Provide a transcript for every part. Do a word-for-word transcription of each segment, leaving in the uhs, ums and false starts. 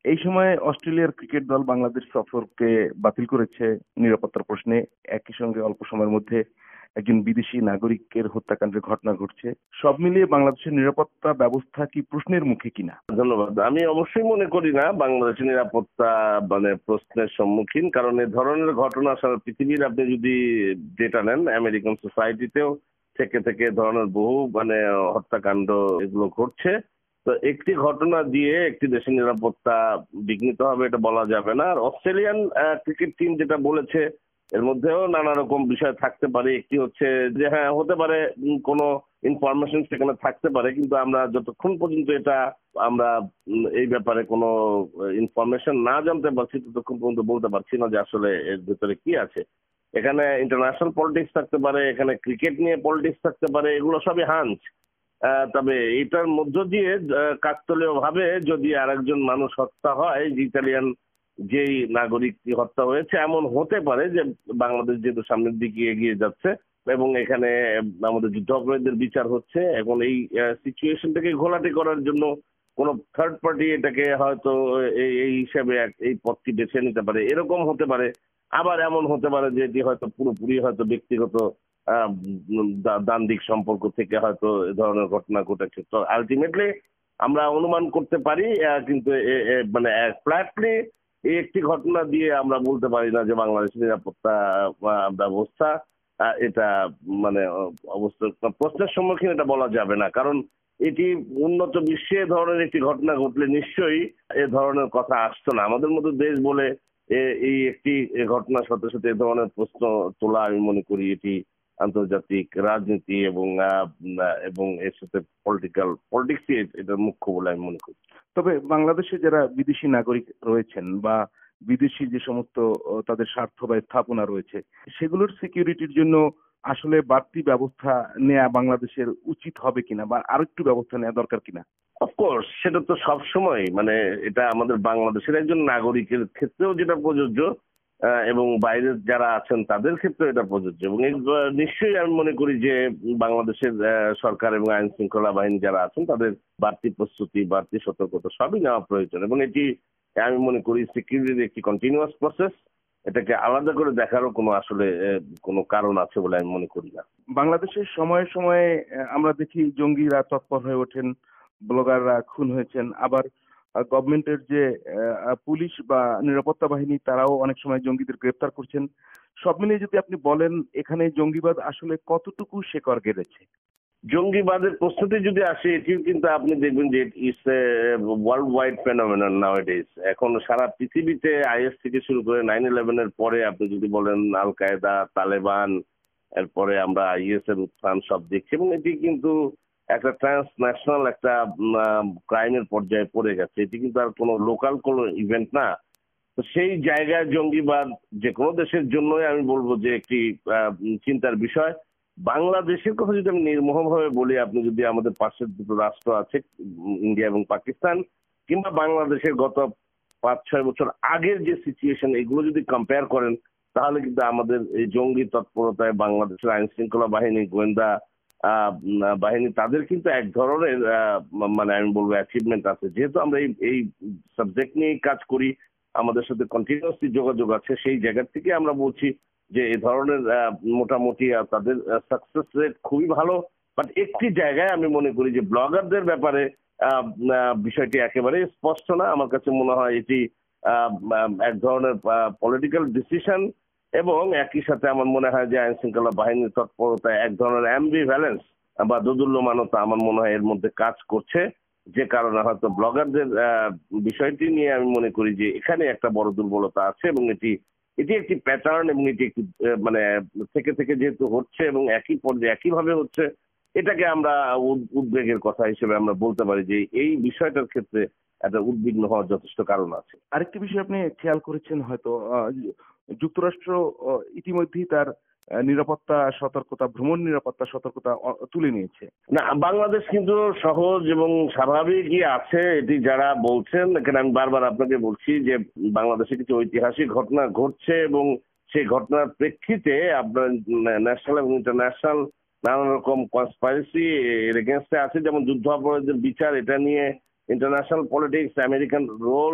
এই সময় অস্ট্রেলিয়ার ক্রিকেট দল বাংলাদেশ সফরকে বাতিল করেছে নিরাপত্তার প্রশ্নে। একই সঙ্গে অল্প সময়ের মধ্যে একজন বিদেশি নাগরিকের হত্যাকাণ্ডের ঘটনা ঘটছে। সব মিলিয়ে বাংলাদেশের নিরাপত্তা ব্যবস্থা কি প্রশ্নের মুখে কিনা? ধন্যবাদ। আমি অবশ্যই মনে করি না বাংলাদেশের নিরাপত্তা মানে প্রশ্নের সম্মুখীন, কারণ এ ধরনের ঘটনা সারা পৃথিবীর আপনি যদি ডেটা নেন, আমেরিকান সোসাইটিতেও থেকে থেকে এ ধরনের বহু মানে হত্যাকাণ্ড এগুলো ঘটছে। তো একটি ঘটনা দিয়ে একটি দেশের নিরাপত্তা বিঘ্নিত হবে এটা বলা যাবে না। আর অস্ট্রেলিয়ান ক্রিকেট টিম যেটা বলেছে এর মধ্যেও নানা রকম বিষয় থাকতে পারে। একটি হচ্ছে যে হ্যাঁ হতে পারে উম, কোনো ইনফরমেশন সেখানে থাকতে পারে, কিন্তু আমরা যতক্ষণ পর্যন্ত এটা আমরা উম, এই ব্যাপারে কোনো ইনফরমেশন না জানতে পারছি ততক্ষণ পর্যন্ত বলতে পারছি না যে আসলে এর ভেতরে কি আছে। এখানে ইন্টারন্যাশনাল পলিটিক্স থাকতে পারে, এখানে ক্রিকেট নিয়ে পলিটিক্স থাকতে পারে, এগুলো সবই হাঞ্চ। আহ, তবে এটার মধ্য দিয়ে আহ, কাকতালীয় ভাবে যদি আরেকজন মানুষ হত্যা হয়, যে ইতালিয়ান যেই নাগরিক হত্যা হয়েছে, এমন হতে পারে যে বাংলাদেশ যেহেতু সামনের দিকে এগিয়ে যাচ্ছে এবং এখানে আমাদের যুদ্ধাপরাধীদের বিচার হচ্ছে, এখন এই সিচুয়েশনটাকে ঘোলাটে করার জন্য কোন থার্ড পার্টি এটাকে হয়তো এই এই হিসাবে এক- এই পথটি বেছে নিতে পারে, এরকম হতে পারে। আবার এমন হতে পারে যে এটি হয়তো পুরোপুরি হয়তো ব্যক্তিগত আহ, উম, দা- দ্বান্দ্বিক সম্পর্ক থেকে হয়তো এ ধরনের ঘটনা ঘটেছে। তো আলটিমেটলি আমরা অনুমান করতে পারি, আহ, কিন্তু এ- এ- মানে ফ্ল্যাটলি এই একটি ঘটনা দিয়ে আমরা বলতে পারি না যে বাংলাদেশের নিরাপত্তা আহ, ব্যবস্থা আহ, এটা মানে আহ, অবস্থা প্রশ্নের সম্মুখীন এটা বলা যাবে না। কারণ এটি উন্নত বিশ্বে এ ধরনের একটি ঘটনা ঘটলে নিশ্চয়ই এ ধরনের কথা আসতো না। আমাদের মতো দেশ বলে এ- এই একটি এ ঘটনার সাথে সাথে এ ধরনের প্রশ্ন তোলা আমি মনে করি এটি আন্তর্জাতিক রাজনীতি এবং আহ, উম, আহ, এবং এর সাথে পলিটিক্যাল পলিটিক্স এটা মুখ্য বলে আমি মনে করি। তবে বাংলাদেশে যারা বিদেশি নাগরিক রয়েছেন বা বিদেশি যে সমস্ত আহ, তাদের স্বার্থ বা স্থাপনা রয়েছে, সেগুলোর সিকিউরিটির জন্য আসলে বাড়তি ব্যবস্থা নেওয়া বাংলাদেশের উচিত হবে কিনা বা আরো একটু ব্যবস্থা নেওয়া দরকার কিনা? অফকোর্স সেটা তো সব সময় মানে এটা আমাদের বাংলাদেশের একজন নাগরিকের ক্ষেত্রেও যেটা প্রযোজ্য, আহ, এবং বাইরের যারা আছেন তাদের ক্ষেত্রেও এটা প্রযোজ্য। এবং এই আহ, নিশ্চয়ই আমি মনে করি যে বাংলাদেশের আহ, সরকার এবং আইন শৃঙ্খলা বাহিনী যারা আছেন তাদের বাড়তি প্রস্তুতি বাড়তি সতর্কতা সবই নেওয়া প্রয়োজন। এবং এটি আমি মনে করি সিকিউরিটির একটি কন্টিনিউয়াস প্রসেস, এটাকে আলাদা করে দেখারও কোনো আসলে আহ, কোনো কারণ আছে বলে আমি মনে করি না। বাংলাদেশের সময়ে সময়ে আহ, আমরা দেখি জঙ্গিরা তৎপর হয়ে ওঠেন, ব্লগাররা খুন হয়েছেন, আবার গভর্নমেন্টের যে আহ, পুলিশ বা নিরাপত্তা বাহিনী তারাও অনেক সময় জঙ্গিদের গ্রেপ্তার করছেন। সব মিলিয়ে যদি আপনি বলেন এখানে জঙ্গিবাদ আসলে কতটুকু শেকড় গেড়েছে? জঙ্গিবাদের প্রস্তুতি যদি আসে, এটিও কিন্তু আপনি দেখবেন যে it's a world wide phenomenon nowadays. এখন সারা পৃথিবীতে আইএস থেকে শুরু করে নাইন ইলেভেনের পরে আপনি যদি বলেন আল কায়দা, তালেবান, এরপরে আমরা আইএস এর উত্থান সব দেখছি। এবং এটি কিন্তু একটা ট্রান্সন্যাশনাল একটা ক্রাইমের পর্যায়ে পড়ে গেছে। এটি কিন্তু আর কোনো লোকাল কোনো ইভেন্ট না। তো সেই জায়গায় জঙ্গিবাদ যে কোনো দেশের জন্যই আমি বলবো যে একটি আহ, উম, চিন্তার বিষয়। বাংলাদেশের কথা যদি আমি নির্মোহভাবে বলি, আপনি যদি আমাদের পাশের দুটো রাষ্ট্র আছে উম, ইন্ডিয়া এবং পাকিস্তান, কিংবা বাংলাদেশের গত পাঁচ ছয় বছর আগের যে সিচুয়েশন, এগুলো যদি কম্পেয়ার করেন তাহলে কিন্তু আমাদের এই জঙ্গি তৎপরতায় বাংলাদেশের আইন শৃঙ্খলা বাহিনী, গোয়েন্দা আহ, উম, বাহিনী, তাদের কিন্তু এক ধরনের আহ, মানে আমি বলবো অ্যাচিভমেন্ট আছে। যেহেতু আমরা এই এই সাবজেক্ট নিয়েই কাজ করি, আমাদের সাথে কন্টিনিউয়াসলি যোগাযোগ আছে, সেই জায়গা থেকে আমরা বলছি যে এই ধরনের আহ, মোটামুটি আহ, তাদের সাকসেস রেট খুবই ভালো। বাট একটি জায়গায় আমি মনে করি যে ব্লগারদের ব্যাপারে আহ, আহ, বিষয়টি একেবারে স্পষ্ট না। আমার কাছে মনে হয় এটি আহ, আহ, এক ধরনের পলিটিক্যাল ডিসিশন, এবং একই সাথে আমার মনে হয় যে আইন শৃঙ্খলা বাহিনীর তৎপরতায় এক ধরনের অ্যাম্বিভ্যালেন্স বা দোদুল্যমানতা আমার মনে হয় এর মধ্যে কাজ করছে। যে কারণে হয়তো ব্লগারদের আহ, বিষয়টি নিয়ে আমি মনে করি যে এখানে একটা বড় দুর্বলতা আছে। এবং এটি এটি একটি প্যাটার্ন, এবং এটি একটি আহ, মানে থেকে থেকে যেহেতু হচ্ছে এবং একই পর্যায়ে একইভাবে হচ্ছে, এটাকে আমরা উদ- উদ্বেগের কথা হিসেবে আমরা বলতে পারি যে এই বিষয়টার ক্ষেত্রে একটা উদ্বিগ্ন হওয়ার যথেষ্ট কারণ আছে। আরেকটি বিষয় আপনি খেয়াল করেছেন হয়তো, আহ, যুক্তরাষ্ট্র আহ, ইতিমধ্যেই তার আহ, নিরাপত্তা সতর্কতা, ভ্রমণ নিরাপত্তা সতর্কতা অ- তুলে নিয়েছে। না, বাংলাদেশ কিন্তু সহজ এবং স্বাভাবিকই আছে। এটি যারা বলছেন, এখানে আমি বারবার আপনাকে বলছি যে বাংলাদেশে কিছু ঐতিহাসিক ঘটনা ঘটছে এবং সেই ঘটনার প্রেক্ষিতে আপনার ন্যাশনাল এবং ইন্টারন্যাশনাল নানা রকম কনস্পাইরেসি এর এগেনস্টে আছে। যেমন যুদ্ধাপরাধীদের বিচার, এটা নিয়ে international politics, American role,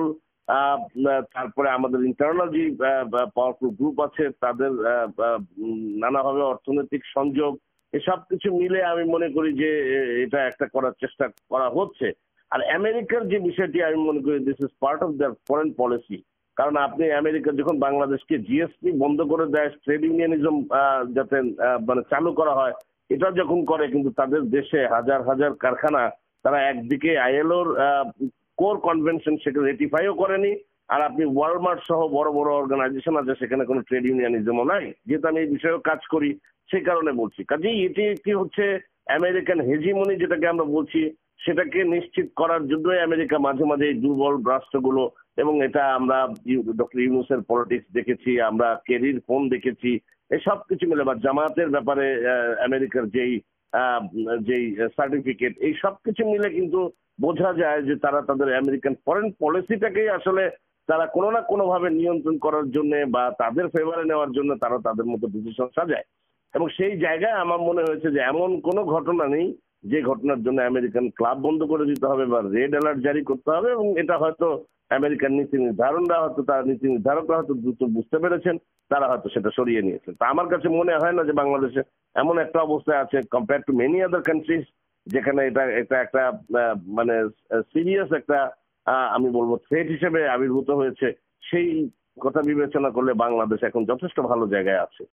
ah, তারপরে আমাদের ইন্টারনাল যে পাওয়ারফুল গ্রুপ আছে তাদের আহ, আহ, উম, নানাভাবে অর্থনৈতিক সংযোগ এসব কিছু মিলে আমি মনে করি যে এ- এটা একটা করার চেষ্টা করা হচ্ছে। আর আমেরিকার যে বিষয়টি আমি মনে করি this is part of their foreign policy. কারণ আপনি আমেরিকা যখন বাংলাদেশকে জিএসপি বন্ধ করে দেয়, ট্রেড ইউনিয়নিজম যাতে আহ, মানে চালু করা হয়, এটা যখন করে কিন্তু তাদের দেশে হাজার হাজার কারখানা, তারা একদিকে আইএলওর কোর কনভেনশন সেটা রেটিফাইও করেনি, আর আপনি ওয়ালমার্ট সহ বড় বড় অর্গানাইজেশন আছে সেখানে কোনো ট্রেড ইউনিয়নিজমও নাই। যেহেতু আমি এই বিষয়েও কাজ করি সেই কারণে বলছি, কাজেই এটি একটি হচ্ছে আমেরিকান হেজিমনি যেটাকে আমরা বলছি, সেটাকে নিশ্চিত করার জন্যই আমেরিকা মাঝে মাঝে এই দুর্বল রাষ্ট্রগুলো, এবং এটা আমরা ডক্টর ইউনূসের পলিটিক্স দেখেছি, আমরা কেরির ফোন দেখেছি, এসব কিছু মিলে বা জামায়াতের ব্যাপারে আহ, আমেরিকার যেই আহ, যেই সার্টিফিকেট, এই সব কিছু মিলে কিন্তু বোঝা যায় যে তারা তাদের আমেরিকান ফরেন পলিসিটাকেই আসলে তারা কোনো না কোনো ভাবে নিয়ন্ত্রণ করার জন্য বা তাদের ফেভারে নেওয়ার জন্য তারা তাদের মতো ডিসিশন সাজায়। এবং সেই জায়গায় আমার মনে হয়েছে যে এমন কোনো ঘটনা নেই যে ঘটনার জন্য আমেরিকান ক্লাব বন্ধ করে দিতে হবে বা রেড অ্যালার্ট জারি করতে হবে, এবং এটা হয়তো আমেরিকান নীতি নির্ধারণরা হয়তো তার নীতি নির্ধারকরা হয়তো দ্রুত বুঝতে পেরেছেন, তারা হয়তো সেটা সরিয়ে নিয়েছেন। তা আমার কাছে মনে হয় না যে বাংলাদেশে এমন একটা অবস্থায় আছে compare to many other countries যেখানে এটা এটা একটা আহ, মানে সিরিয়াস একটা আহ, আমি বলবো থ্রেট হিসেবে আবির্ভূত হয়েছে। সেই কথা বিবেচনা করলে বাংলাদেশ এখন যথেষ্ট ভালো জায়গায় আছে।